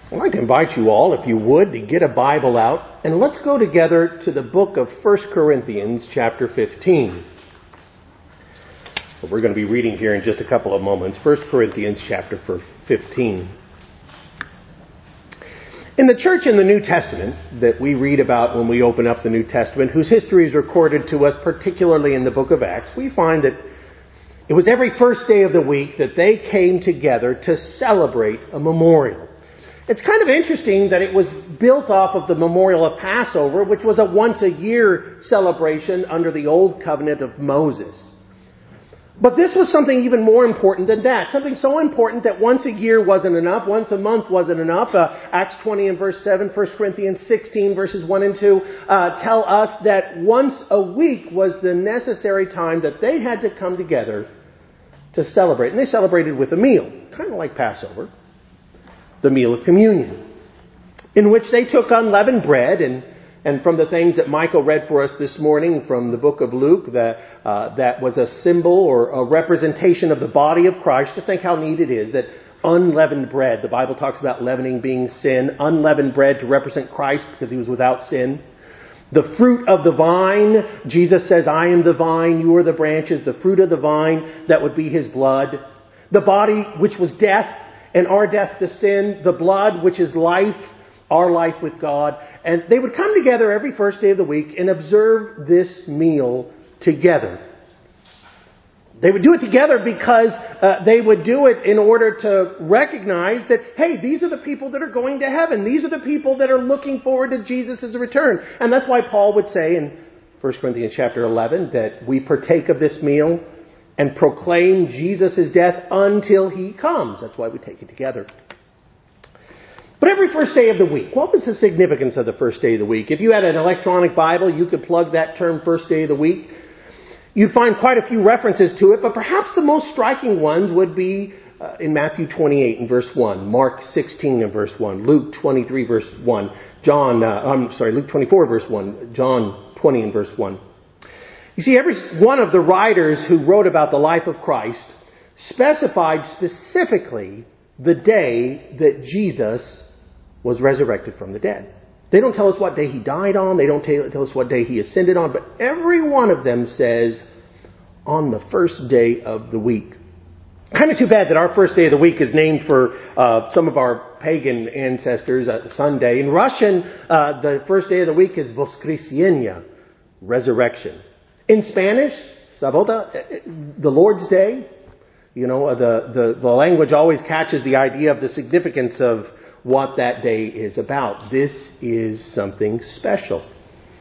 I'd like to invite you all, if you would, to get a Bible out, and let's go together to the book of 1 Corinthians chapter 15. We're going to be reading here in just a couple of moments. 1 Corinthians chapter 15. In the church in the New Testament that we read about when we open up the New Testament, whose history is recorded to us particularly in the book of Acts, we find that it was every first day of the week that they came together to celebrate a memorial. It's kind of interesting that it was built off of the memorial of Passover, which was a once-a-year celebration under the Old Covenant of Moses. But this was something even more important than that. Something so important that once a year wasn't enough, once a month wasn't enough. Acts 20 and verse 7, 1 Corinthians 16 verses 1 and 2 tell us that once a week was the necessary time that they had to come together to celebrate. And they celebrated with a meal, kind of like Passover. The meal of communion, in which they took unleavened bread, and from the things that Michael read for us this morning from the book of Luke, that was a symbol or a representation of the body of Christ. Just think how neat it is that unleavened bread, the Bible talks about leavening being sin, unleavened bread to represent Christ because he was without sin. The fruit of the vine, Jesus says, I am the vine, you are the branches. The fruit of the vine, that would be his blood. The body, which was death, and our death to sin, the blood, which is life, our life with God. And they would come together every first day of the week and observe this meal together. They would do it together because they would do it in order to recognize that, hey, these are the people that are going to heaven. These are the people that are looking forward to Jesus' return. And that's why Paul would say in 1 Corinthians chapter 11 that we partake of this meal and proclaim Jesus' death until he comes. That's why we take it together. But every first day of the week, what was the significance of the first day of the week? If you had an electronic Bible, you could plug that term first day of the week. You'd find quite a few references to it, but perhaps the most striking ones would be in Matthew 28 and verse 1, Mark 16 and verse 1, Luke 23 verse 1, Luke 24 verse 1, John 20 and verse 1. You see, every one of the writers who wrote about the life of Christ specified specifically the day that Jesus was resurrected from the dead. They don't tell us what day he died on. They don't tell us what day he ascended on. But every one of them says on the first day of the week. Kind of too bad that our first day of the week is named for some of our pagan ancestors, Sunday. In Russian, the first day of the week is Voskresenia, resurrection. In Spanish, Sabota, the Lord's Day. You know, the language always catches the idea of the significance of what that day is about. This is something special.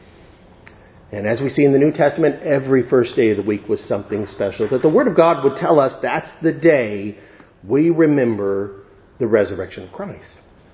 And as we see in the New Testament, every first day of the week was something special. That the Word of God would tell us that's the day we remember the resurrection of Christ.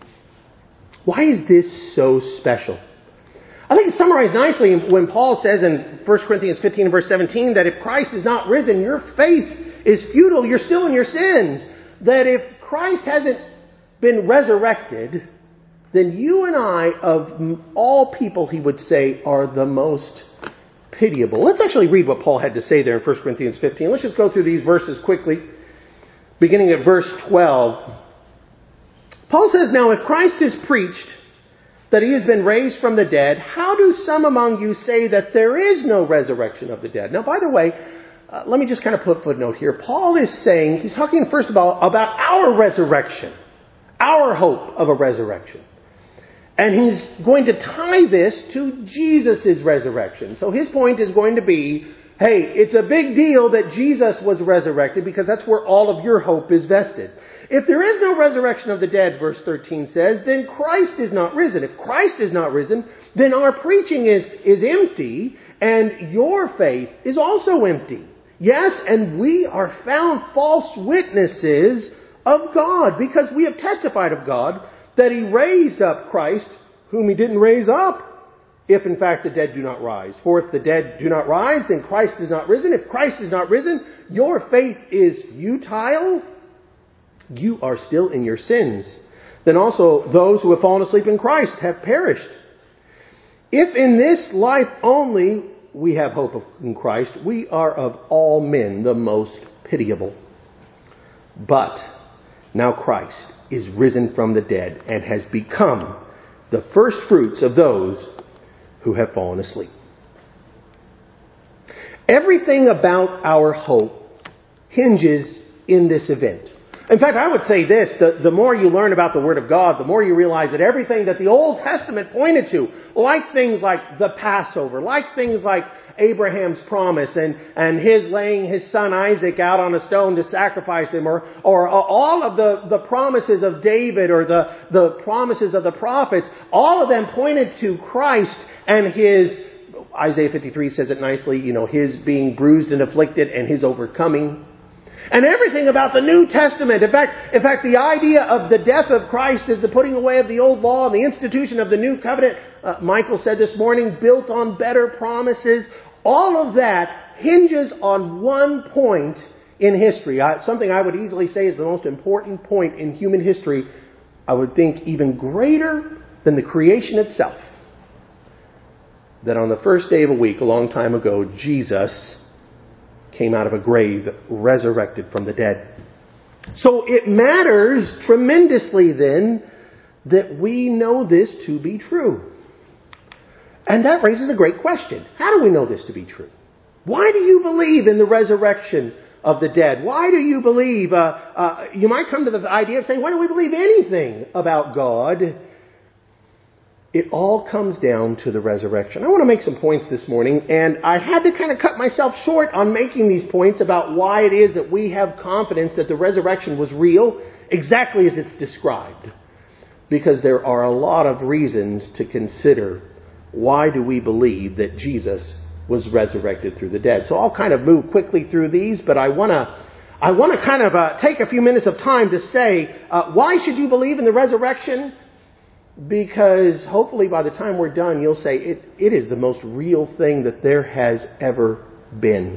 Why is this so special? I think it's summarized nicely when Paul says in 1 Corinthians 15 and verse 17 that if Christ is not risen, your faith is futile, you're still in your sins. That if Christ hasn't been resurrected, then you and I, of all people, he would say, are the most pitiable. Let's actually read what Paul had to say there in 1 Corinthians 15. Let's just go through these verses quickly. Beginning at verse 12. Paul says, now if Christ is preached that he has been raised from the dead, how do some among you say that there is no resurrection of the dead? Now, by the way, let me just kind of put a footnote here. Paul is saying, he's talking first of all about our resurrection, our hope of a resurrection. And he's going to tie this to Jesus' resurrection. So his point is going to be, hey, it's a big deal that Jesus was resurrected because that's where all of your hope is vested. If there is no resurrection of the dead, verse 13 says, then Christ is not risen. If Christ is not risen, then our preaching is empty and your faith is also empty. Yes, and we are found false witnesses of God because we have testified of God that he raised up Christ, whom he didn't raise up, if in fact the dead do not rise. For if the dead do not rise, then Christ is not risen. If Christ is not risen, your faith is futile. You are still in your sins. Then also those who have fallen asleep in Christ have perished. If in this life only we have hope in Christ, we are of all men the most pitiable. But now Christ is risen from the dead and has become the first fruits of those who have fallen asleep. Everything about our hope hinges in this event. In fact, I would say this, the more you learn about the Word of God, the more you realize that everything that the Old Testament pointed to, like things like the Passover, like things like Abraham's promise and his laying his son Isaac out on a stone to sacrifice him, or all of the promises of David or the promises of the prophets, all of them pointed to Christ and his, Isaiah 53 says it nicely, his being bruised and afflicted and his overcoming. And everything about the New Testament, in fact, the idea of the death of Christ is the putting away of the old law and the institution of the new covenant, Michael said this morning, built on better promises. All of that hinges on one point in history. Something I would easily say is the most important point in human history. I would think even greater than the creation itself. That on the first day of a week, a long time ago, Jesus came out of a grave, resurrected from the dead. So it matters tremendously then that we know this to be true. And that raises a great question. How do we know this to be true? Why do you believe in the resurrection of the dead? Why do you believe, you might come to the idea of saying, why do we believe anything about God? It all comes down to the resurrection. I want to make some points this morning, and I had to kind of cut myself short on making these points about why it is that we have confidence that the resurrection was real, exactly as it's described. Because there are a lot of reasons to consider why do we believe that Jesus was resurrected through the dead. So I'll kind of move quickly through these, but I want to kind of take a few minutes of time to say, why should you believe in the resurrection? Because hopefully by the time we're done, you'll say it is the most real thing that there has ever been.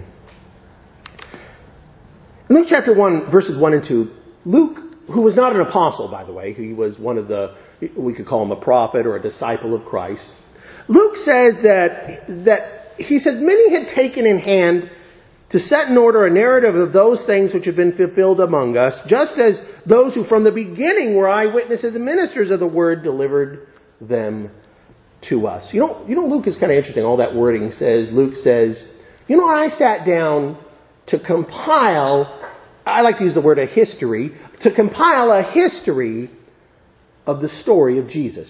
In Luke chapter 1, verses 1 and 2, Luke, who was not an apostle, by the way, he was one of we could call him a prophet or a disciple of Christ. Luke says that he says, many had taken in hand to set in order a narrative of those things which have been fulfilled among us, just as those who from the beginning were eyewitnesses and ministers of the word delivered them to us. You know, Luke is kind of interesting. All that wording says, Luke says, I sat down to compile, I like to use the word a history, to compile a history of the story of Jesus.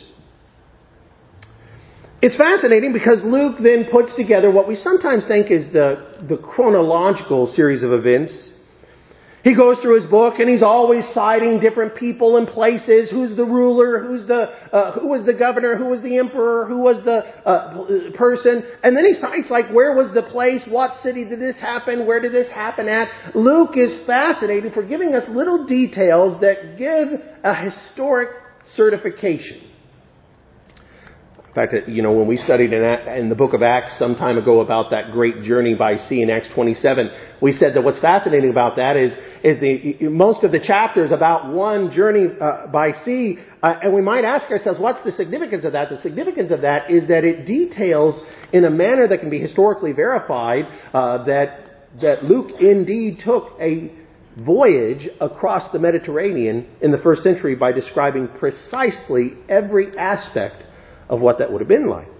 It's fascinating because Luke then puts together what we sometimes think is the chronological series of events. He goes through his book and he's always citing different people and places. Who's the ruler? Who was the governor? Who was the emperor? Who was the person? And then he cites where was the place? What city did this happen? Where did this happen at? Luke is fascinated for giving us little details that give a historic certification. In fact, when we studied in the book of Acts some time ago about that great journey by sea in Acts 27, we said that what's fascinating about that is most of the chapters about one journey by sea, and we might ask ourselves, what's the significance of that? The significance of that is that it details in a manner that can be historically verified that Luke indeed took a voyage across the Mediterranean in the first century by describing precisely every aspect of what that would have been like.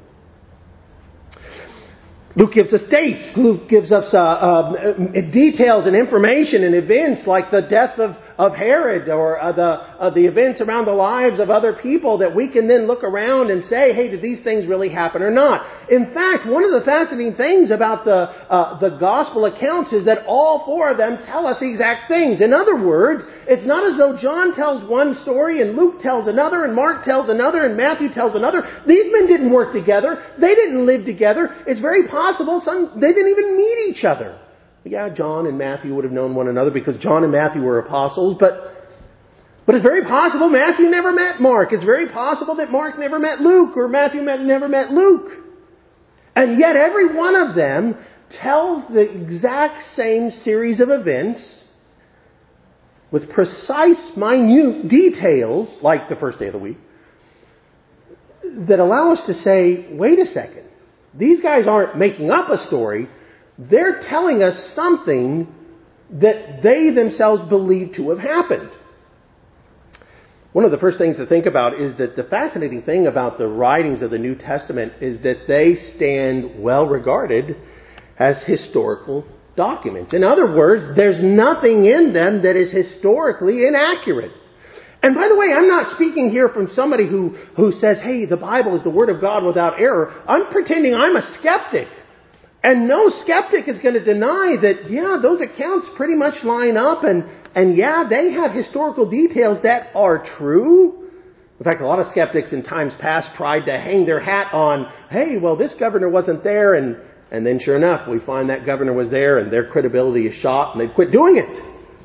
Luke gives us dates. Luke gives us details and information and events like the death of Herod or the events around the lives of other people that we can then look around and say, hey, did these things really happen or not? In fact, one of the fascinating things about the gospel accounts is that all four of them tell us the exact things. In other words, it's not as though John tells one story and Luke tells another and Mark tells another and Matthew tells another. These men didn't work together. They didn't live together. It's very possible they didn't even meet each other. Yeah, John and Matthew would have known one another because John and Matthew were apostles, but it's very possible Matthew never met Mark. It's very possible that Mark never met Luke or Matthew never met Luke. And yet every one of them tells the exact same series of events with precise, minute details, like the first day of the week, that allow us to say, wait a second, these guys aren't making up a story. They're telling us something that they themselves believe to have happened. one of the first things to think about is that the fascinating thing about the writings of the New Testament is that they stand well regarded as historical documents. In other words, there's nothing in them that is historically inaccurate. And by the way, I'm not speaking here from somebody who says, hey, the Bible is the Word of God without error. I'm pretending I'm a skeptic. And no skeptic is going to deny that, yeah, those accounts pretty much line up and yeah, they have historical details that are true. In fact, a lot of skeptics in times past tried to hang their hat on, hey, well, this governor wasn't there. And then sure enough, we find that governor was there and their credibility is shot and they quit doing it.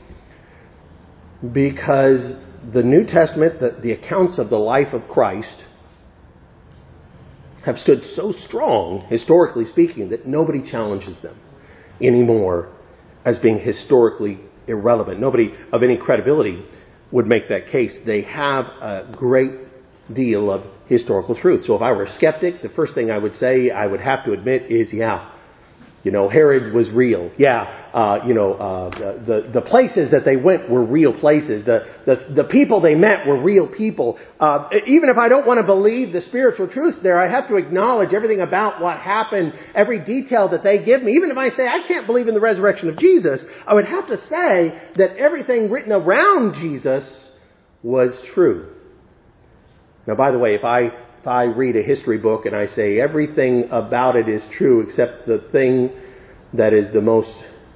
Because the New Testament, the accounts of the life of Christ, have stood so strong, historically speaking, that nobody challenges them anymore as being historically irrelevant. Nobody of any credibility would make that case. They have a great deal of historical truth. So if I were a skeptic, the first thing I would say, I would have to admit is, Herod was real. The places that they went were real places. The people they met were real people. Even if I don't want to believe the spiritual truth there, I have to acknowledge everything about what happened, every detail that they give me. Even if I say I can't believe in the resurrection of Jesus, I would have to say that everything written around Jesus was true. Now, by the way, if I read a history book and I say everything about it is true except the thing that is the most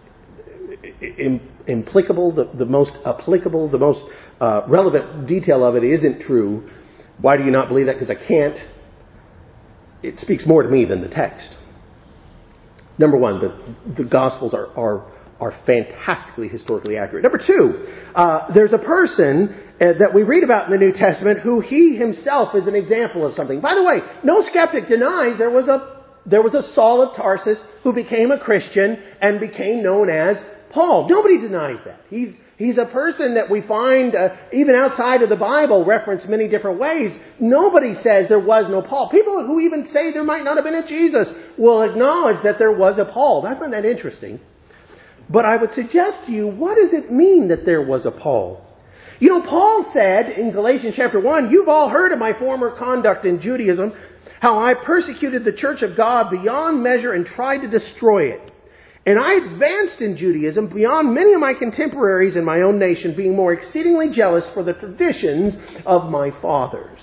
implicable, the most applicable, the most relevant detail of it isn't true, why do you not believe that? Because I can't. It speaks more to me than the text. Number one, the Gospels are fantastically historically accurate. Number two, there's a person that we read about in the New Testament who he himself is an example of something. By the way, no skeptic denies there was a Saul of Tarsus who became a Christian and became known as Paul. Nobody denies that. He's a person that we find even outside of the Bible referenced many different ways. Nobody says there was no Paul. People who even say there might not have been a Jesus will acknowledge that there was a Paul. I find that interesting. But I would suggest to you, what does it mean that there was a Paul? Paul said in Galatians chapter 1, you've all heard of my former conduct in Judaism, how I persecuted the church of God beyond measure and tried to destroy it. And I advanced in Judaism beyond many of my contemporaries in my own nation, being more exceedingly jealous for the traditions of my fathers.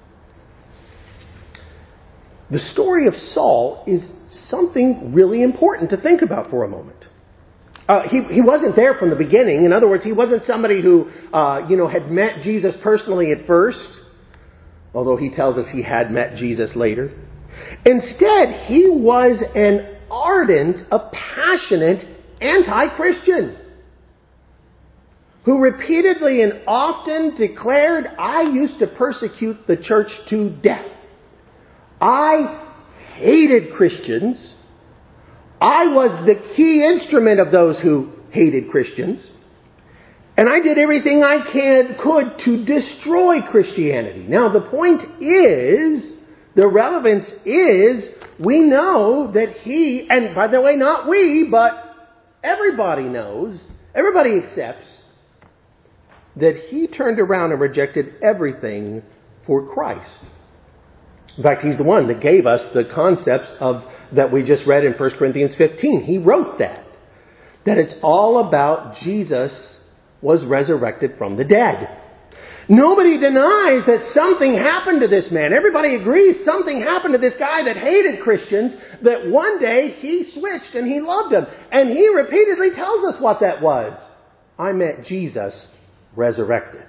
The story of Saul is something really important to think about for a moment. He wasn't there from the beginning. In other words, he wasn't somebody who, had met Jesus personally at first, although he tells us he had met Jesus later. Instead, he was an ardent, a passionate anti-Christian who repeatedly and often declared, I used to persecute the church to death. I hated Christians. I was the key instrument of those who hated Christians. And I did everything I could to destroy Christianity. Now, the point is, the relevance is, we know that he, and by the way, not we, but everybody knows, everybody accepts, that he turned around and rejected everything for Christ. In fact, he's the one that gave us the concepts that we just read in 1 Corinthians 15. He wrote that it's all about Jesus was resurrected from the dead. Nobody denies that something happened to this man. Everybody agrees something happened to this guy that hated Christians, that one day he switched and he loved them. And he repeatedly tells us what that was. I met Jesus resurrected.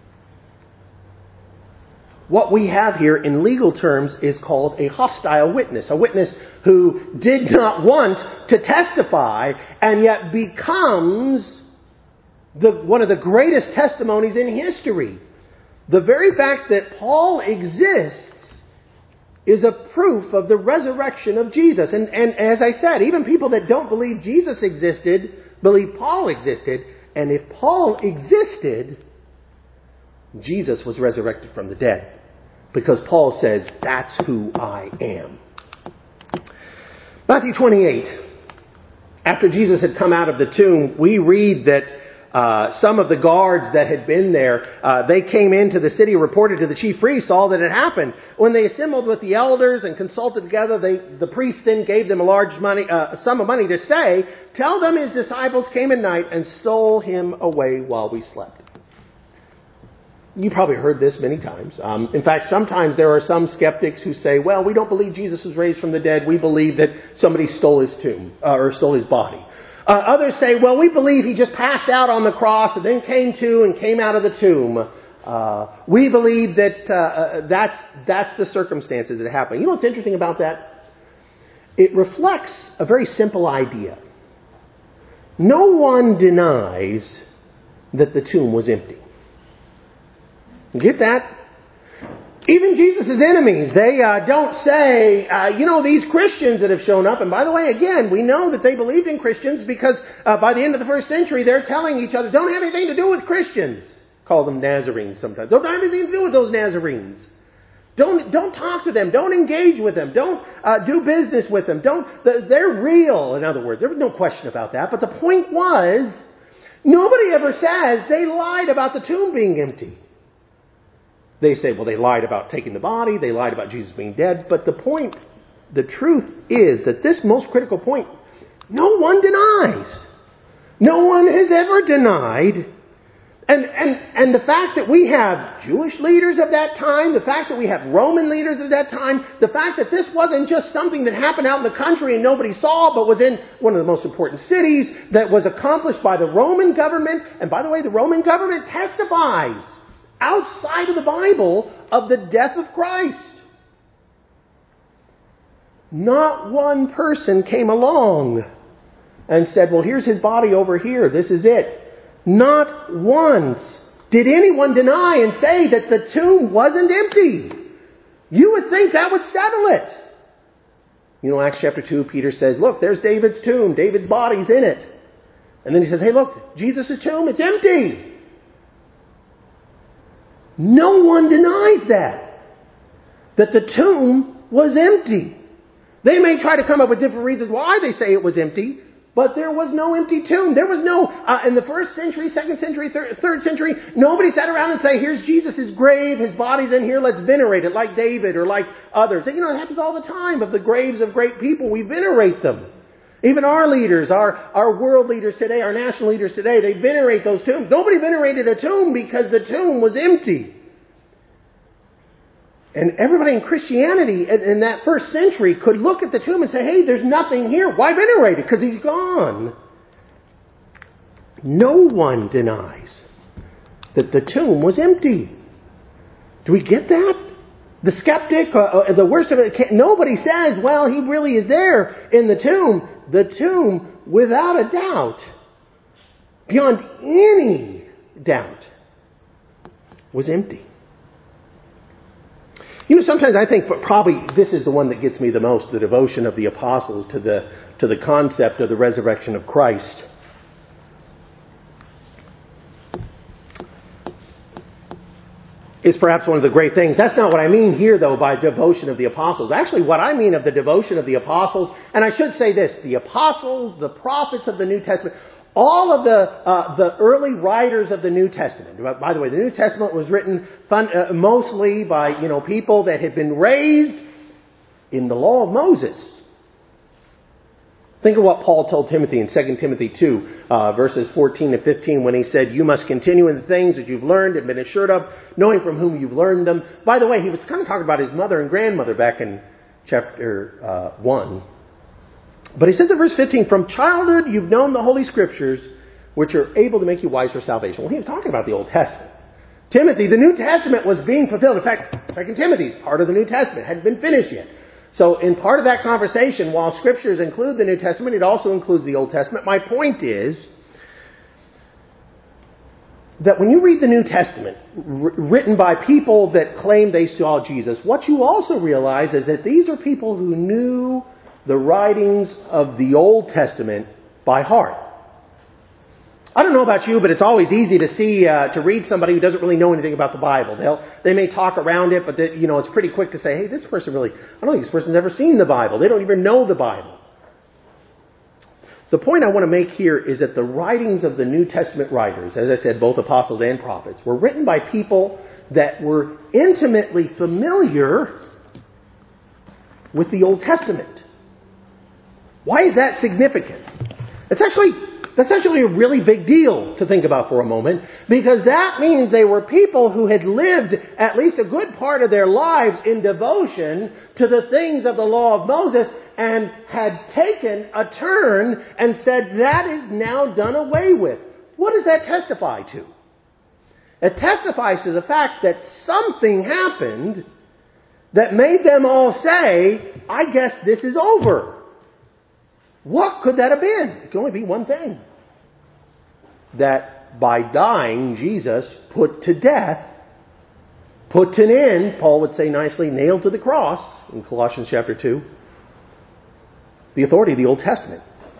What we have here in legal terms is called a hostile witness. A witness who did not want to testify and yet becomes one of the greatest testimonies in history. The very fact that Paul exists is a proof of the resurrection of Jesus. And as I said, even people that don't believe Jesus existed believe Paul existed. And if Paul existed, Jesus was resurrected from the dead. Because Paul says, that's who I am. Matthew 28. After Jesus had come out of the tomb, we read that some of the guards that had been there, they came into the city, reported to the chief priests all that had happened. When they assembled with the elders and consulted together, the priests then gave them a large sum of money to say, "Tell them his disciples came at night and stole him away while we slept." You probably heard this many times. In fact, sometimes there are some skeptics who say, well, we don't believe Jesus was raised from the dead. We believe that somebody stole his tomb, or stole his body. Others say, well, we believe he just passed out on the cross and then came to and came out of the tomb. We believe that that's the circumstances that happened. You know what's interesting about that? It reflects a very simple idea. No one denies that the tomb was empty. Get that? Even Jesus' enemies, they don't say, these Christians that have shown up, and by the way, again, we know that they believed in Christians because by the end of the first century, they're telling each other, don't have anything to do with Christians. Call them Nazarenes sometimes. Don't have anything to do with those Nazarenes. Don't talk to them. Don't engage with them. Don't do business with them. They're real, in other words. There was no question about that. But the point was, nobody ever says they lied about the tomb being empty. They say, well, they lied about taking the body. They lied about Jesus being dead. But the truth is that this most critical point, no one denies. No one has ever denied. And the fact that we have Jewish leaders of that time, the fact that we have Roman leaders of that time, the fact that this wasn't just something that happened out in the country and nobody saw, but was in one of the most important cities, that was accomplished by the Roman government. And by the way, the Roman government testifies outside of the Bible of the death of Christ. Not one person came along and said, well, here's his body over here. This is it. Not once did anyone deny and say that the tomb wasn't empty. You would think that would settle it. Acts chapter 2, Peter says, look, there's David's tomb. David's body's in it. And then he says, hey, look, Jesus' tomb, it's empty. No one denies that the tomb was empty. They may try to come up with different reasons why they say it was empty, but there was no empty tomb. There was no, in the first century, second century, third century, nobody sat around and say, here's Jesus' grave, his body's in here, let's venerate it like David or like others. It happens all the time of the graves of great people. We venerate them. Even our leaders, our world leaders today, our national leaders today, they venerate those tombs. Nobody venerated a tomb because the tomb was empty. And everybody in Christianity in that first century could look at the tomb and say, hey, there's nothing here. Why venerate it? Because he's gone. No one denies that the tomb was empty. Do we get that? The skeptic, the worst of it, nobody says, well, he really is there in the tomb. The tomb, without a doubt, beyond any doubt, was empty. Sometimes I think probably this is the one that gets me the most, the devotion of the apostles to the concept of the resurrection of Christ. Is perhaps one of the great things. That's not what I mean here, though, by devotion of the apostles. Actually, what I mean of the devotion of the apostles, and I should say this, the apostles, the prophets of the New Testament, all of the early writers of the New Testament. By the way, the New Testament was written mostly by people that had been raised in the law of Moses. Think of what Paul told Timothy in 2 Timothy 2, verses 14 and 15, when he said, you must continue in the things that you've learned and been assured of, knowing from whom you've learned them. By the way, he was kind of talking about his mother and grandmother back in chapter 1. But he says in verse 15, from childhood you've known the Holy Scriptures, which are able to make you wise for salvation. Well, he was talking about the Old Testament. Timothy, the New Testament was being fulfilled. In fact, 2 Timothy is part of the New Testament. It hadn't been finished yet. So in part of that conversation, while Scriptures include the New Testament, it also includes the Old Testament. My point is that when you read the New Testament, written by people that claim they saw Jesus, what you also realize is that these are people who knew the writings of the Old Testament by heart. I don't know about you, but it's always easy to read somebody who doesn't really know anything about the Bible. They may talk around it, but it's pretty quick to say, hey, I don't think this person's ever seen the Bible. They don't even know the Bible. The point I want to make here is that the writings of the New Testament writers, as I said, both apostles and prophets, were written by people that were intimately familiar with the Old Testament. Why is that significant? That's actually a really big deal to think about for a moment, because that means they were people who had lived at least a good part of their lives in devotion to the things of the law of Moses and had taken a turn and said, that is now done away with. What does that testify to? It testifies to the fact that something happened that made them all say, I guess this is over. What could that have been? It can only be one thing. That by dying, Jesus put to death, put an end, Paul would say nicely, nailed to the cross in Colossians chapter 2, the authority of the Old Testament.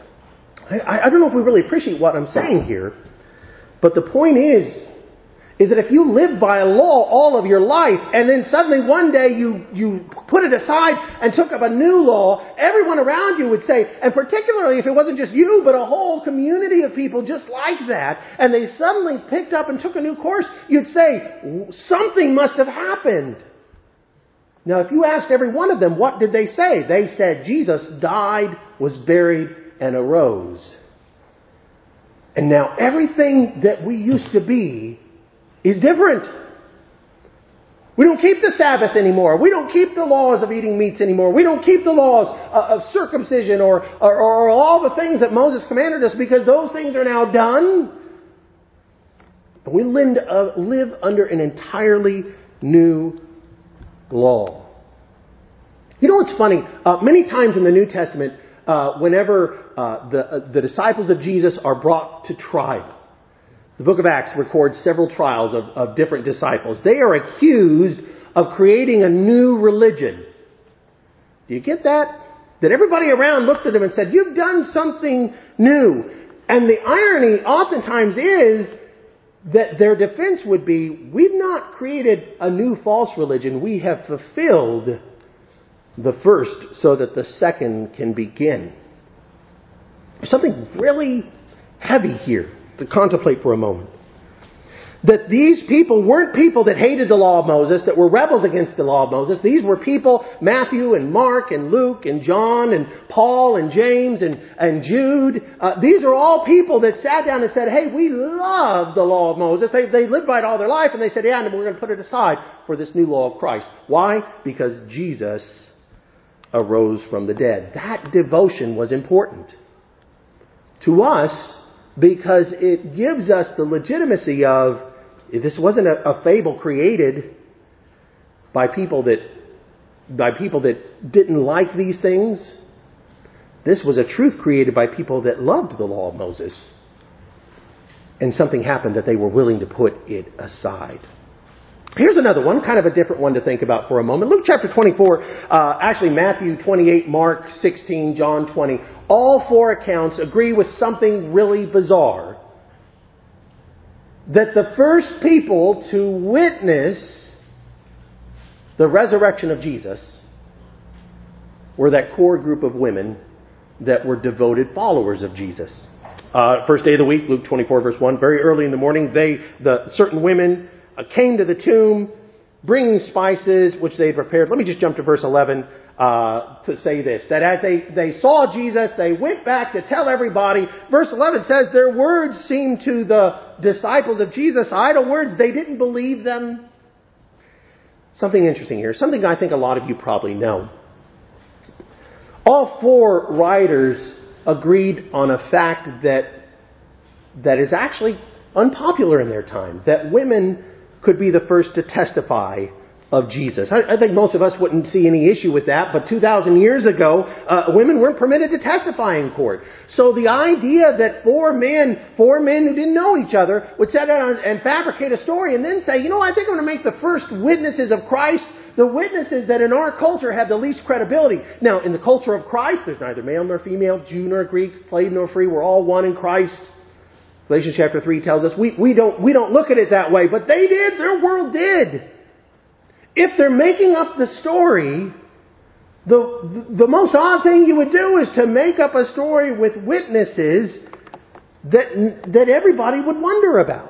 I don't know if we really appreciate what I'm saying here, but the point is that if you live by a law all of your life, and then suddenly one day you put it aside and took up a new law, everyone around you would say, and particularly if it wasn't just you, but a whole community of people just like that, and they suddenly picked up and took a new course, you'd say, something must have happened. Now, if you asked every one of them, what did they say? They said, Jesus died, was buried, and arose. And now everything that we used to be is different. We don't keep the Sabbath anymore. We don't keep the laws of eating meats anymore. We don't keep the laws of circumcision or all the things that Moses commanded us, because those things are now done. And we live under an entirely new law. You know what's funny? Many times in the New Testament, whenever the disciples of Jesus are brought to trial, the book of Acts records several trials of different disciples. They are accused of creating a new religion. Do you get that? That everybody around looked at them and said, you've done something new. And the irony oftentimes is that their defense would be, we've not created a new false religion. We have fulfilled the first so that the second can begin. There's something really heavy here to contemplate for a moment. That these people weren't people that hated the law of Moses, that were rebels against the law of Moses. These were people, Matthew and Mark and Luke and John and Paul and James and Jude. These are all people that sat down and said, hey, we love the law of Moses. They lived by it all their life, and they said, yeah, and we're going to put it aside for this new law of Christ. Why? Because Jesus arose from the dead. That devotion was important to us, because it gives us the legitimacy of, this wasn't a fable created by people that didn't like these things. This was a truth created by people that loved the law of Moses. And something happened that they were willing to put it aside. Here's another one, kind of a different one to think about for a moment. Luke chapter 24, actually Matthew 28, Mark 16, John 20. All four accounts agree with something really bizarre. That the first people to witness the resurrection of Jesus were that core group of women that were devoted followers of Jesus. First day of the week, Luke 24, verse 1, very early in the morning, certain women came to the tomb, bringing spices which they had prepared. Let me just jump to verse 11 to say this. That as they saw Jesus, they went back to tell everybody. Verse 11 says, their words seemed to the disciples of Jesus idle words. They didn't believe them. Something interesting here. Something I think a lot of you probably know. All four writers agreed on a fact that is actually unpopular in their time. That women could be the first to testify of Jesus. I think most of us wouldn't see any issue with that, but 2,000 years ago, women weren't permitted to testify in court. So the idea that four men who didn't know each other would sit down and fabricate a story and then say, I think I'm going to make the first witnesses of Christ the witnesses that in our culture have the least credibility. Now, in the culture of Christ, there's neither male nor female, Jew nor Greek, slave nor free. We're all one in Christ. Galatians chapter 3 tells us we don't look at it that way, but they did. Their world did. If they're making up the story, The most odd thing you would do is to make up a story with witnesses that everybody would wonder about.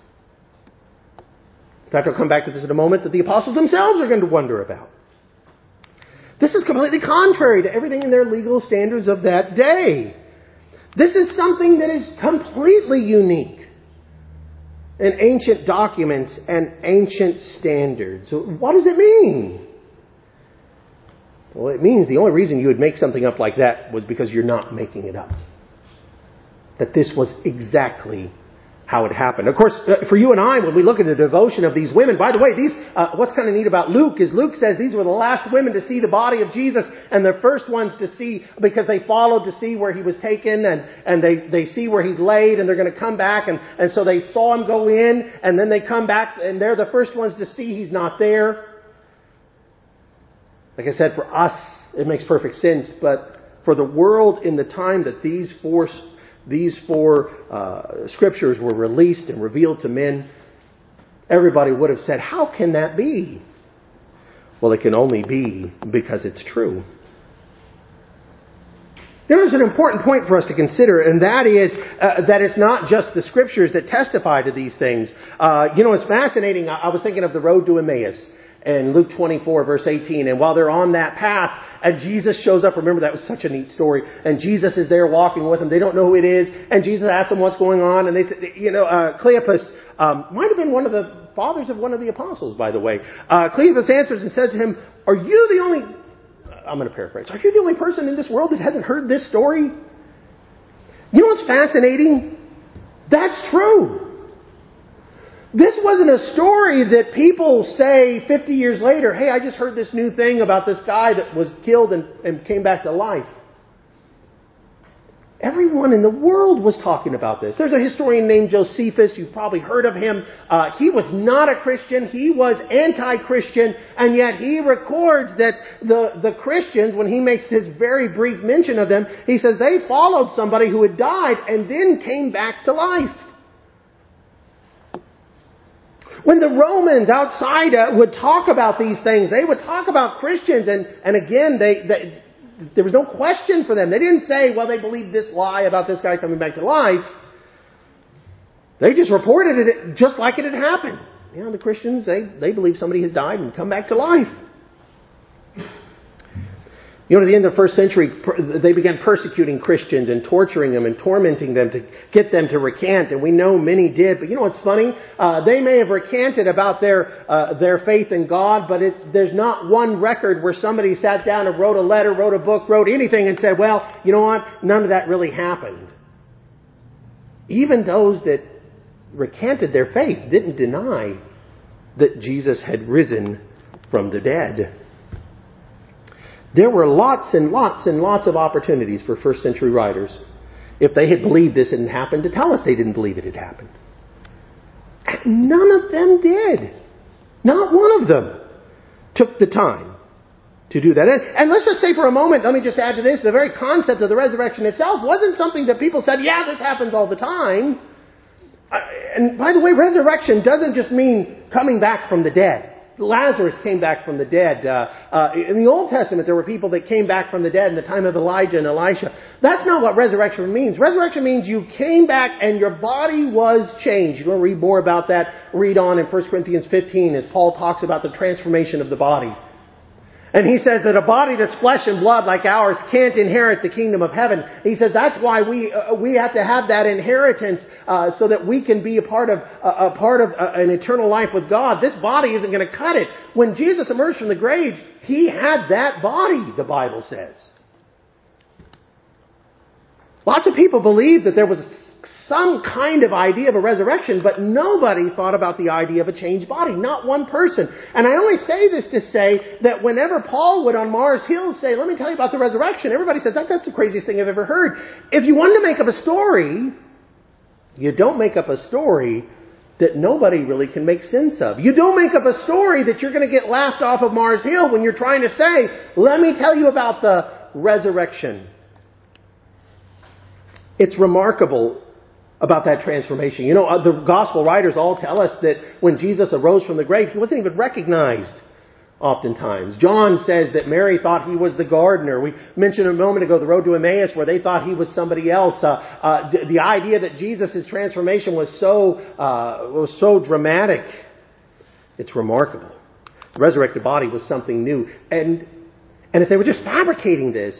In fact, I'll come back to this in a moment, that the apostles themselves are going to wonder about. This is completely contrary to everything in their legal standards of that day. This is something that is completely unique in ancient documents and ancient standards. So what does it mean? Well, it means the only reason you would make something up like that was because you're not making it up. That this was exactly how it happened. Of course, for you and I, when we look at the devotion of these women, by the way, what's kind of neat about Luke is Luke says these were the last women to see the body of Jesus, and the first ones to see, because they followed to see where he was taken, and they see where he's laid, and they're going to come back, and so they saw him go in, and then they come back, and they're the first ones to see he's not there. Like I said, for us, it makes perfect sense, but for the world in the time that these four scriptures were released and revealed to men, everybody would have said, how can that be? Well, it can only be because it's true. There is an important point for us to consider, and that is that it's not just the scriptures that testify to these things. It's fascinating. I was thinking of the road to Emmaus in Luke 24, verse 18. And while they're on that path, and Jesus shows up, remember that was such a neat story, and Jesus is there walking with them. They don't know who it is, and Jesus asks them what's going on, and they said, Cleopas might have been one of the fathers of one of the apostles, by the way. Cleopas answers and says to him, are you the only, I'm going to paraphrase, are you the only person in this world that hasn't heard this story? You know what's fascinating? That's true. This wasn't a story that people say 50 years later, hey, I just heard this new thing about this guy that was killed and came back to life. Everyone in the world was talking about this. There's a historian named Josephus. You've probably heard of him. He was not a Christian. He was anti-Christian. And yet he records that the Christians, when he makes his very brief mention of them, he says they followed somebody who had died and then came back to life. When the Romans outside would talk about these things, they would talk about Christians, and again, there was no question for them. They didn't say, well, they believed this lie about this guy coming back to life. They just reported it just like it had happened. The Christians, they believe somebody has died and come back to life. At the end of the first century, they began persecuting Christians and torturing them and tormenting them to get them to recant. And we know many did. But you know what's funny? They may have recanted about their faith in God, but there's not one record where somebody sat down and wrote a letter, wrote a book, wrote anything and said, well, you know what? None of that really happened. Even those that recanted their faith didn't deny that Jesus had risen from the dead. There were lots and lots and lots of opportunities for first century writers, if they had believed this hadn't happened, to tell us they didn't believe it had happened. And none of them did. Not one of them took the time to do that. And let's just say for a moment, let me just add to this, the very concept of the resurrection itself wasn't something that people said, yeah, this happens all the time. And by the way, resurrection doesn't just mean coming back from the dead. Lazarus came back from the dead. In the Old Testament, there were people that came back from the dead in the time of Elijah and Elisha. That's not what resurrection means. Resurrection means you came back and your body was changed. You want to read more about that? Read on in 1 Corinthians 15 as Paul talks about the transformation of the body. And he says that a body that's flesh and blood like ours can't inherit the kingdom of heaven. He says that's why we have to have that inheritance so that we can be a part of an eternal life with God. This body isn't going to cut it. When Jesus emerged from the grave, he had that body, the Bible says. Lots of people believe that there was some kind of idea of a resurrection, but nobody thought about the idea of a changed body. Not one person. And I only say this to say that whenever Paul would on Mars Hill say, let me tell you about the resurrection, everybody says, that's the craziest thing I've ever heard. If you wanted to make up a story, you don't make up a story that nobody really can make sense of. You don't make up a story that you're going to get laughed off of Mars Hill when you're trying to say, let me tell you about the resurrection. It's remarkable about that transformation. The gospel writers all tell us that when Jesus arose from the grave, he wasn't even recognized oftentimes. John says that Mary thought he was the gardener. We mentioned a moment ago the road to Emmaus where they thought he was somebody else. The idea that Jesus' transformation was so dramatic. It's remarkable. The resurrected body was something new. And if they were just fabricating this,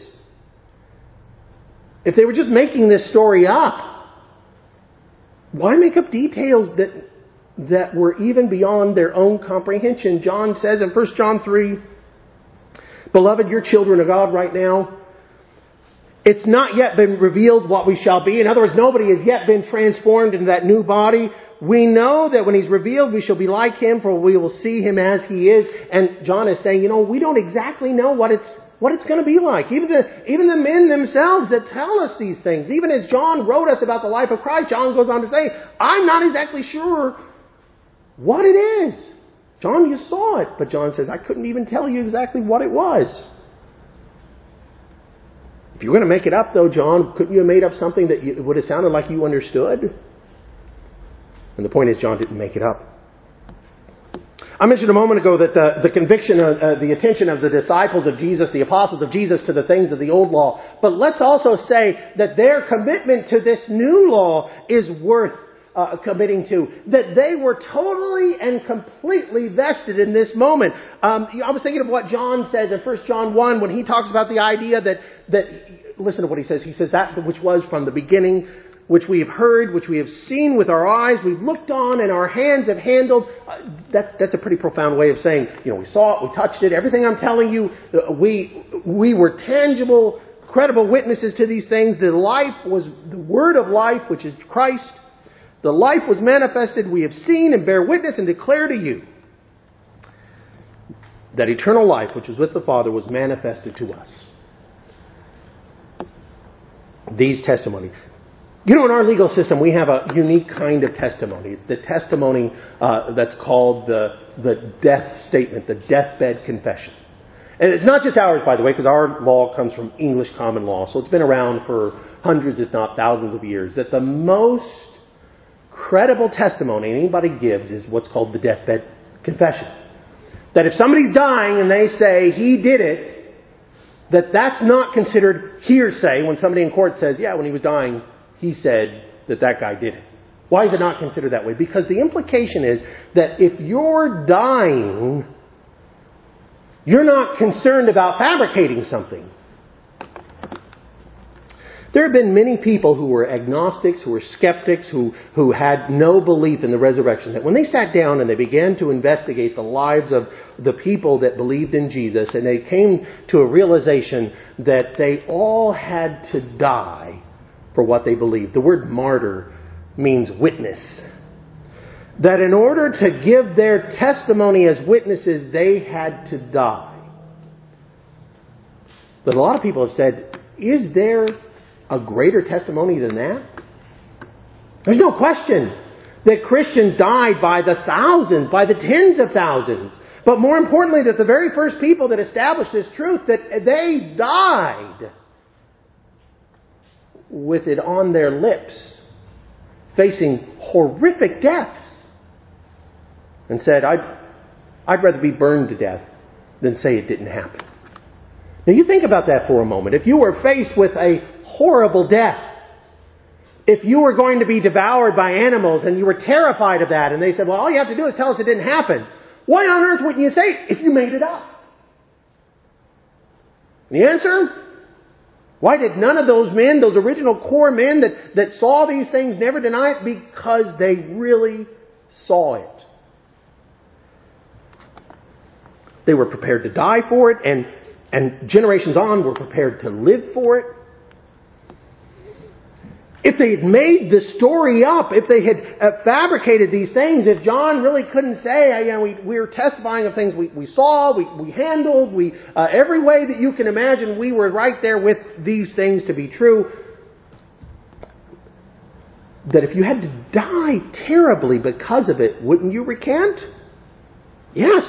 if they were just making this story up, why make up details that were even beyond their own comprehension? John says in 1 John 3, "Beloved, you're children of God right now. It's not yet been revealed what we shall be." In other words, nobody has yet been transformed into that new body. "We know that when He's revealed, we shall be like Him, for we will see Him as He is." And John is saying, we don't exactly know what it's going to be like. Even the men themselves that tell us these things. Even as John wrote us about the life of Christ, John goes on to say, I'm not exactly sure what it is. John, you saw it. But John says, I couldn't even tell you exactly what it was. If you were going to make it up, though, John, couldn't you have made up something that would have sounded like you understood? And the point is, John didn't make it up. I mentioned a moment ago that the conviction, the attention of the disciples of Jesus, the apostles of Jesus, to the things of the old law. But let's also say that their commitment to this new law is worth committing to. That they were totally and completely vested in this moment. I was thinking of what John says in 1 John 1 when he talks about the idea that listen to what he says. He says that which was from the beginning, which we have heard, which we have seen with our eyes, we've looked on, and our hands have handled. That's a pretty profound way of saying, we saw it, we touched it. Everything I'm telling you, we were tangible, credible witnesses to these things. The life was the word of life, which is Christ. The life was manifested. We have seen and bear witness and declare to you that eternal life, which was with the Father, was manifested to us. These testimonies. In our legal system, we have a unique kind of testimony. It's the testimony that's called the death statement, the deathbed confession. And it's not just ours, by the way, because our law comes from English common law. So it's been around for hundreds, if not thousands of years. That the most credible testimony anybody gives is what's called the deathbed confession. That if somebody's dying and they say, he did it, that's not considered hearsay when somebody in court says, yeah, when he was dying, he said that guy did it. Why is it not considered that way? Because the implication is that if you're dying, you're not concerned about fabricating something. There have been many people who were agnostics, who were skeptics, who had no belief in the resurrection. That when they sat down and they began to investigate the lives of the people that believed in Jesus, and they came to a realization that they all had to die for what they believed. The word martyr means witness. That in order to give their testimony as witnesses, they had to die. But a lot of people have said, is there a greater testimony than that? There's no question that Christians died by the thousands, by the tens of thousands. But more importantly, that the very first people that established this truth, that they died with it on their lips, facing horrific deaths, and said, I'd rather be burned to death than say it didn't happen. Now you think about that for a moment. If you were faced with a horrible death, if you were going to be devoured by animals and you were terrified of that, and they said, well, all you have to do is tell us it didn't happen. Why on earth wouldn't you say it if you made it up? And the answer? Why did none of those men, those original core men that saw these things, never deny it? Because they really saw it. They were prepared to die for it, and generations on were prepared to live for it. If they had made the story up, if they had fabricated these things, if John really couldn't say, we were testifying of things we saw, we handled, every way that you can imagine, we were right there with these things to be true. That if you had to die terribly because of it, wouldn't you recant? Yes.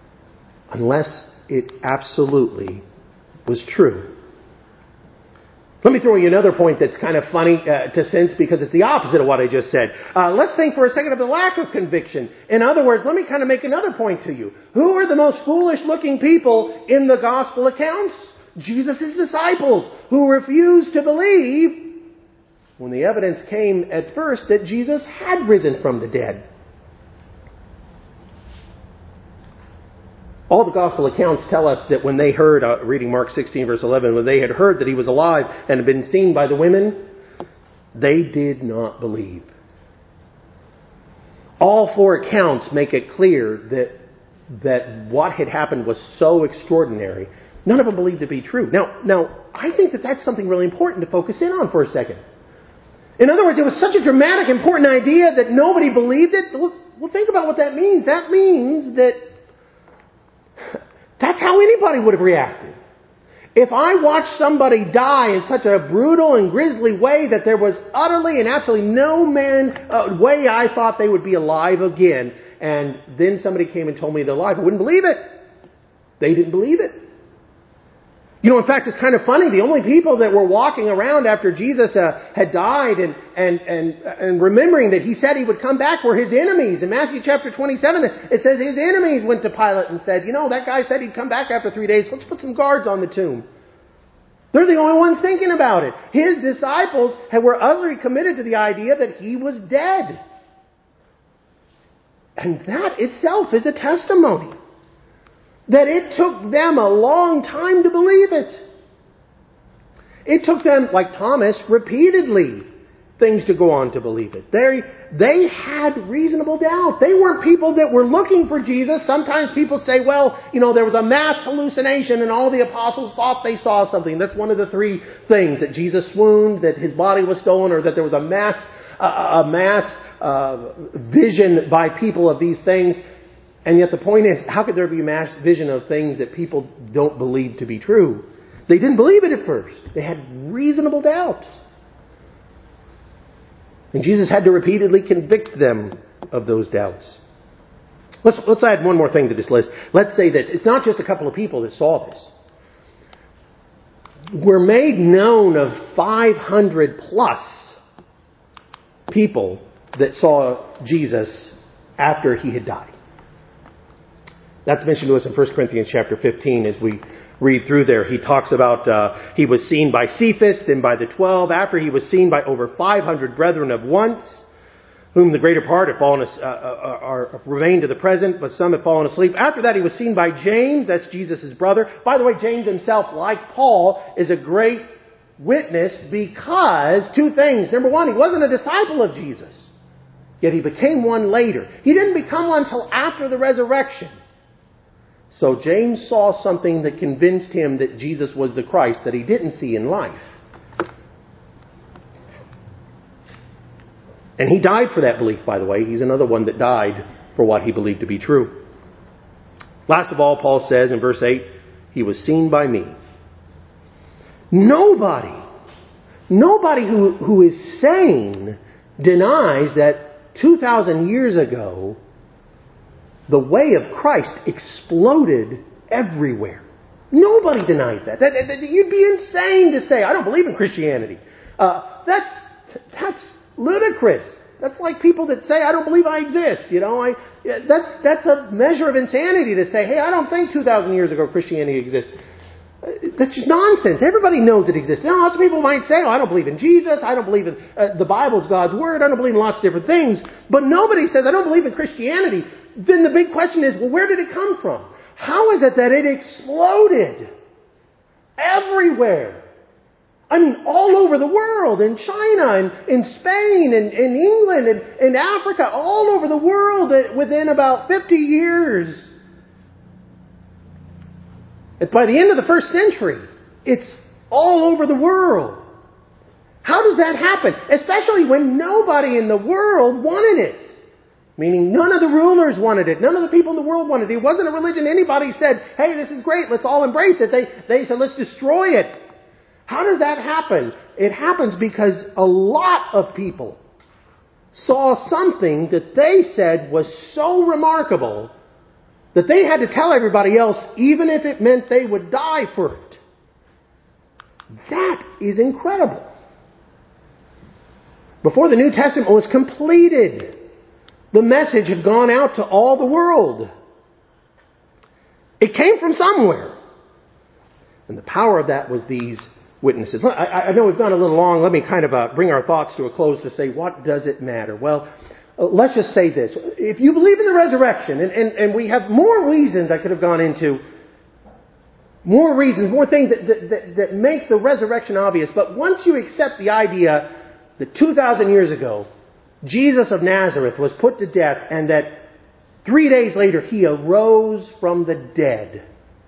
Unless it absolutely was true. Let me throw you another point that's kind of funny to sense because it's the opposite of what I just said. Let's think for a second of the lack of conviction. In other words, let me kind of make another point to you. Who are the most foolish-looking people in the gospel accounts? Jesus' disciples, who refused to believe when the evidence came at first that Jesus had risen from the dead. All the gospel accounts tell us that when they heard, reading Mark 16 verse 11, when they had heard that he was alive and had been seen by the women, they did not believe. All four accounts make it clear that what had happened was so extraordinary, none of them believed it to be true. Now, I think that that's something really important to focus in on for a second. In other words, it was such a dramatic, important idea that nobody believed it. Well, think about what that means. That means that that's how anybody would have reacted. If I watched somebody die in such a brutal and grisly way that there was utterly and absolutely no way I thought they would be alive again, and then somebody came and told me they're alive, I wouldn't believe it. They didn't believe it. You know, in fact, it's kind of funny. The only people that were walking around after Jesus had died and remembering that he said he would come back were his enemies. In Matthew chapter 27, it says his enemies went to Pilate and said, that guy said he'd come back after 3 days. Let's put some guards on the tomb. They're the only ones thinking about it. His disciples were utterly committed to the idea that he was dead. And that itself is a testimony that it took them a long time to believe it. It took them, like Thomas, repeatedly things to go on to believe it. They had reasonable doubt. They weren't people that were looking for Jesus. Sometimes people say, there was a mass hallucination and all the apostles thought they saw something. That's one of the three things, that Jesus swooned, that his body was stolen, or that there was a mass vision by people of these things. And yet the point is, how could there be a mass vision of things that people don't believe to be true? They didn't believe it at first. They had reasonable doubts. And Jesus had to repeatedly convict them of those doubts. Let's add one more thing to this list. Let's say this. It's not just a couple of people that saw this. We're made known of 500 plus people that saw Jesus after he had died. That's mentioned to us in 1 Corinthians chapter 15 as we read through there. He talks about he was seen by Cephas, then by the 12. After he was seen by over 500 brethren of once, whom the greater part have remained to the present, but some have fallen asleep. After that he was seen by James, that's Jesus' brother. By the way, James himself, like Paul, is a great witness because two things. Number one, he wasn't a disciple of Jesus, yet he became one later. He didn't become one until after the resurrection. So James saw something that convinced him that Jesus was the Christ that he didn't see in life. And he died for that belief, by the way. He's another one that died for what he believed to be true. Last of all, Paul says in verse 8, he was seen by me. Nobody who is sane denies that 2,000 years ago, the way of Christ exploded everywhere. Nobody denies that. You'd be insane to say, I don't believe in Christianity. That's ludicrous. That's like people that say, I don't believe I exist. That's a measure of insanity to say, hey, I don't think 2,000 years ago Christianity exists. That's just nonsense. Everybody knows it exists. Now, lots of people might say, I don't believe in Jesus. I don't believe in the Bible's God's Word. I don't believe in lots of different things. But nobody says, I don't believe in Christianity. Then the big question is, where did it come from? How is it that it exploded everywhere? I mean, all over the world, in China, and in Spain, and in England, and in Africa, all over the world within about 50 years. By the end of the first century, it's all over the world. How does that happen? Especially when nobody in the world wanted it. Meaning none of the rulers wanted it. None of the people in the world wanted it. It wasn't a religion anybody said, hey, this is great, let's all embrace it. They said, let's destroy it. How does that happen? It happens because a lot of people saw something that they said was so remarkable that they had to tell everybody else, even if it meant they would die for it. That is incredible. Before the New Testament was completed, the message had gone out to all the world. It came from somewhere. And the power of that was these witnesses. I know we've gone a little long. Let me kind of bring our thoughts to a close to say, what does it matter? Well, let's just say this. If you believe in the resurrection, and we have more reasons I could have gone into, more reasons, more things that make the resurrection obvious. But once you accept the idea that 2,000 years ago, Jesus of Nazareth was put to death and that 3 days later he arose from the dead,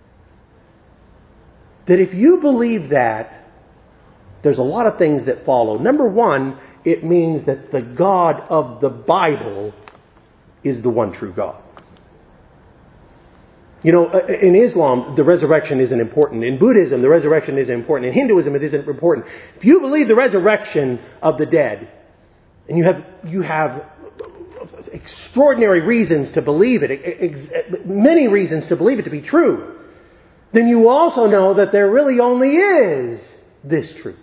that if you believe that, there's a lot of things that follow. Number one, it means that the God of the Bible is the one true God. You know, in Islam, the resurrection isn't important. In Buddhism, the resurrection isn't important. In Hinduism, it isn't important. If you believe the resurrection of the dead, and you have extraordinary reasons to believe it, many reasons to believe it to be true, then you also know that there really only is this truth.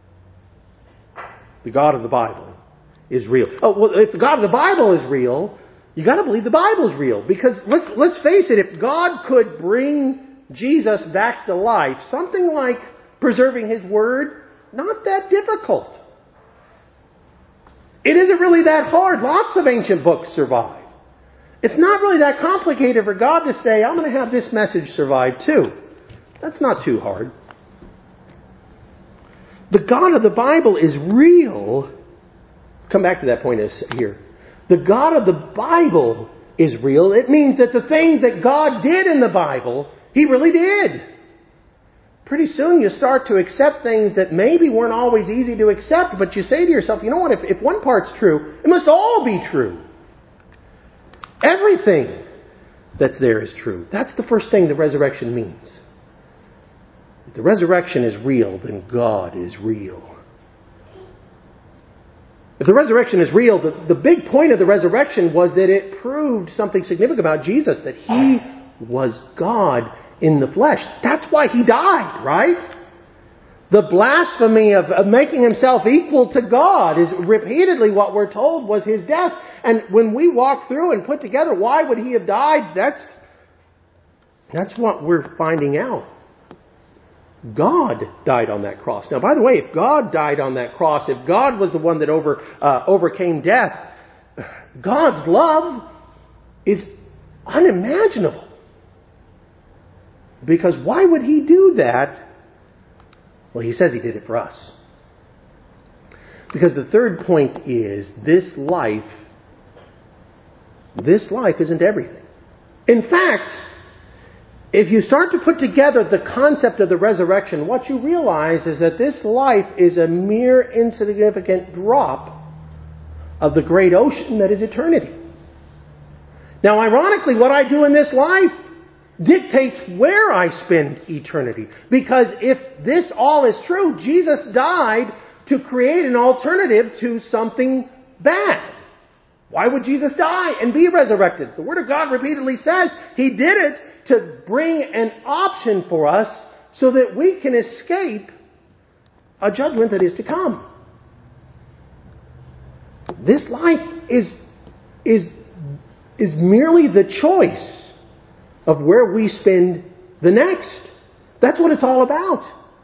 The God of the Bible is real. Oh, well, if the God of the Bible is real, you got to believe the Bible's real. Because let's face it, if God could bring Jesus back to life, something like preserving His Word, not that difficult. It isn't really that hard. Lots of ancient books survive. It's not really that complicated for God to say, I'm going to have this message survive too. That's not too hard. The God of the Bible is real. Come back to that point here. The God of the Bible is real. It means that the things that God did in the Bible, He really did. Pretty soon you start to accept things that maybe weren't always easy to accept, but you say to yourself, you know what, if one part's true, it must all be true. Everything that's there is true. That's the first thing the resurrection means. If the resurrection is real, then God is real. If the resurrection is real, the big point of the resurrection was that it proved something significant about Jesus, that He was God in the flesh. That's why He died, right? The blasphemy of making Himself equal to God is repeatedly what we're told was His death. And when we walk through and put together why would He have died, that's what we're finding out. God died on that cross. Now, by the way, if God died on that cross, if God was the one that overcame death, God's love is unimaginable. Because why would He do that? Well, He says He did it for us. Because the third point is, this life isn't everything. In fact, if you start to put together the concept of the resurrection, what you realize is that this life is a mere insignificant drop of the great ocean that is eternity. Now, ironically, what I do in this life dictates where I spend eternity. Because if this all is true, Jesus died to create an alternative to something bad. Why would Jesus die and be resurrected? The Word of God repeatedly says He did it to bring an option for us so that we can escape a judgment that is to come. This life is merely the choice of where we spend the next. That's what it's all about.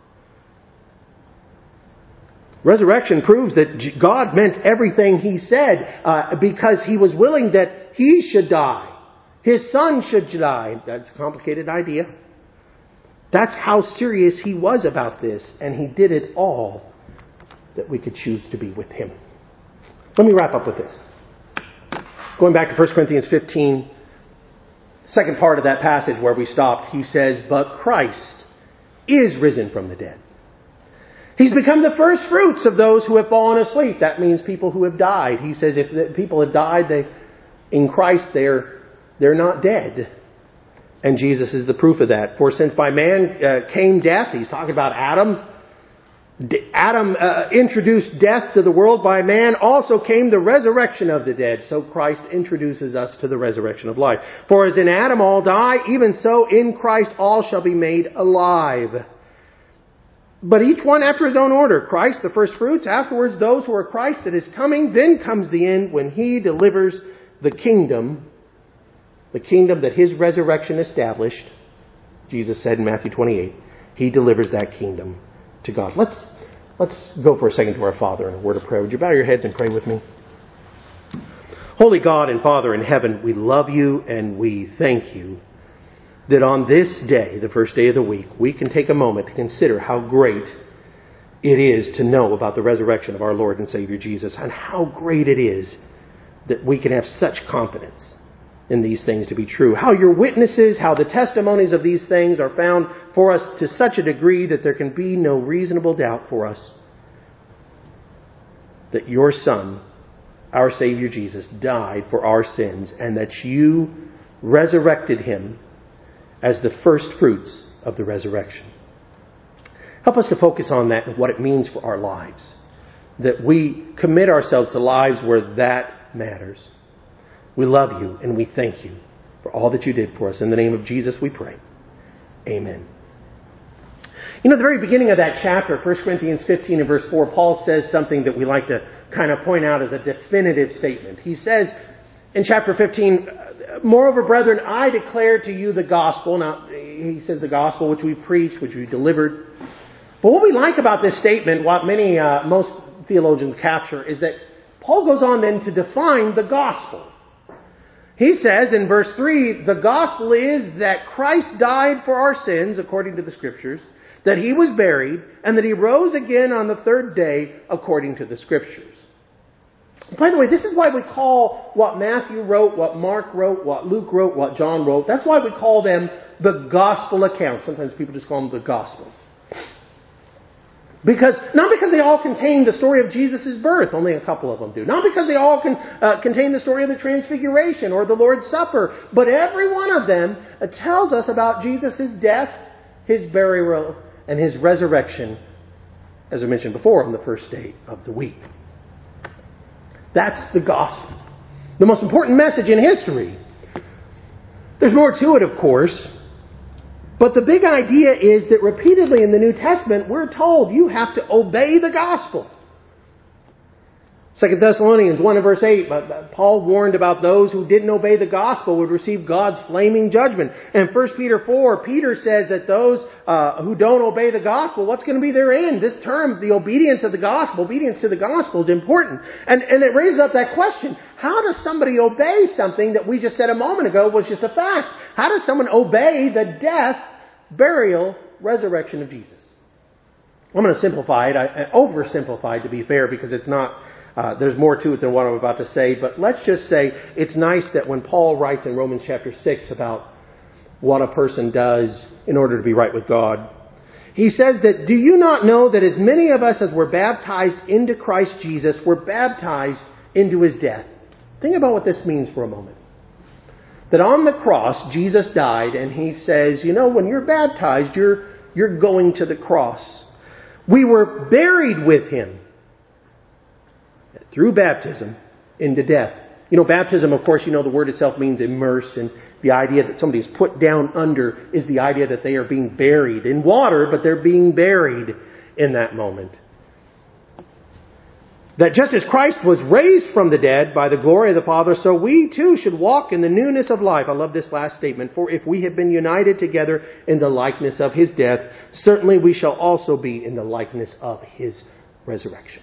Resurrection proves that God meant everything He said because He was willing that He should die. His Son should die. That's a complicated idea. That's how serious He was about this. And He did it all that we could choose to be with Him. Let me wrap up with this. Going back to 1 Corinthians 15, second part of that passage where we stopped, he says, but Christ is risen from the dead. He's become the first fruits of those who have fallen asleep. That means people who have died. He says if the people have died, in Christ they're not dead. And Jesus is the proof of that. For since by man came death, he's talking about Adam. Adam introduced death to the world. By man also came the resurrection of the dead. So Christ introduces us to the resurrection of life. For as in Adam all die, even so in Christ all shall be made alive. But each one after his own order. Christ, the first fruits. Afterwards, those who are Christ that is coming. Then comes the end when He delivers the kingdom that His resurrection established. Jesus said in Matthew 28, He delivers that kingdom to God. Let's go for a second to our Father in a word of prayer. Would you bow your heads and pray with me? Holy God and Father in heaven, we love You and we thank You that on this day, the first day of the week, we can take a moment to consider how great it is to know about the resurrection of our Lord and Savior Jesus, and how great it is that we can have such confidence in these things to be true. How Your witnesses, how the testimonies of these things are found for us to such a degree that there can be no reasonable doubt for us that Your Son, our Savior Jesus, died for our sins, and that You resurrected Him as the first fruits of the resurrection. Help us to focus on that and what it means for our lives. That we commit ourselves to lives where that matters. We love You and we thank You for all that You did for us. In the name of Jesus we pray. Amen. You know, at the very beginning of that chapter, 1 Corinthians 15 and verse 4, Paul says something that we like to kind of point out as a definitive statement. He says in chapter 15, moreover, brethren, I declare to you the gospel. Now, he says the gospel which we preached, which we delivered. But what we like about this statement, what most theologians capture, is that Paul goes on then to define the gospel. He says in verse 3, the gospel is that Christ died for our sins, according to the Scriptures, that He was buried, and that He rose again on the third day, according to the Scriptures. By the way, this is why we call what Matthew wrote, what Mark wrote, what Luke wrote, what John wrote, that's why we call them the gospel accounts. Sometimes people just call them the gospels. Not because they all contain the story of Jesus' birth, only a couple of them do. Not because they all contain the story of the Transfiguration or the Lord's Supper, but every one of them tells us about Jesus' death, His burial, and His resurrection, as I mentioned before, on the first day of the week. That's the gospel. The most important message in history. There's more to it, of course. But the big idea is that repeatedly in the New Testament, we're told you have to obey the gospel. 2 Thessalonians 1 and verse 8, Paul warned about those who didn't obey the gospel would receive God's flaming judgment. And 1 Peter 4, Peter says that those who don't obey the gospel, what's going to be their end? This term, the obedience to the gospel is important. And it raises up that question, how does somebody obey something that we just said a moment ago was just a fact? How does someone obey the death, burial, resurrection of Jesus? I'm going to simplify it. I oversimplify it to be fair, because it's not... there's more to it than what I'm about to say, but let's just say it's nice that when Paul writes in Romans chapter 6 about what a person does in order to be right with God, he says that, do you not know that as many of us as were baptized into Christ Jesus were baptized into His death? Think about what this means for a moment. That on the cross, Jesus died, and He says, you know, when you're baptized, you're going to the cross. We were buried with Him through baptism into death. You know, baptism, of course, you know, the word itself means immerse, and the idea that somebody is put down under is the idea that they are being buried in water, but they're being buried in that moment. That just as Christ was raised from the dead by the glory of the Father, so we too should walk in the newness of life. I love this last statement. For if we have been united together in the likeness of His death, certainly we shall also be in the likeness of His resurrection.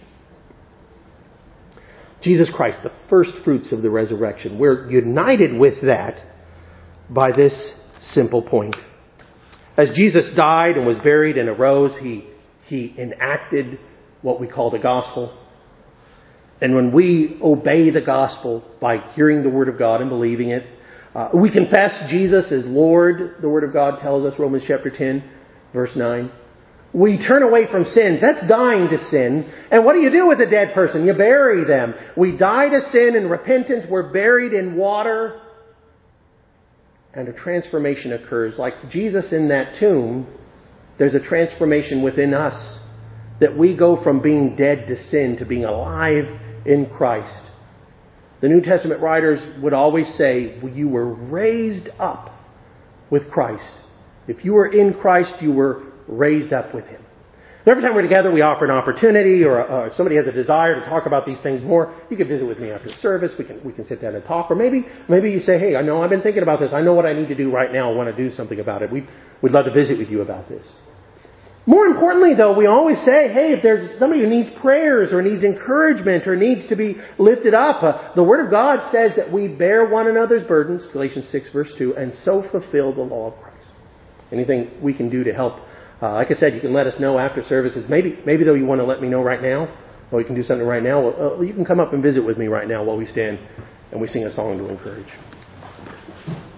Jesus Christ, the first fruits of the resurrection. We're united with that by this simple point. As Jesus died and was buried and arose, He enacted what we call the gospel. And when we obey the gospel by hearing the Word of God and believing it, we confess Jesus as Lord. The Word of God tells us, Romans chapter 10, verse 9. We turn away from sin. That's dying to sin. And what do you do with a dead person? You bury them. We die to sin in repentance. We're buried in water. And a transformation occurs. Like Jesus in that tomb, there's a transformation within us. That we go from being dead to sin to being alive in Christ. The New Testament writers would always say, you were raised up with Christ. If you were in Christ, you were raised up with Him. Every time we're together, we offer an opportunity, or if somebody has a desire to talk about these things more, you can visit with me after service. We can sit down and talk. Or maybe you say, hey, I know I've been thinking about this. I know what I need to do right now. I want to do something about it. We'd love to visit with you about this. More importantly, though, we always say, hey, if there's somebody who needs prayers or needs encouragement or needs to be lifted up, the Word of God says that we bear one another's burdens, Galatians 6, verse 2, and so fulfill the law of Christ. Anything we can do to help. Like I said, you can let us know after services. Maybe though you want to let me know right now, or you can do something right now. Well, you can come up and visit with me right now while we stand and we sing a song to encourage.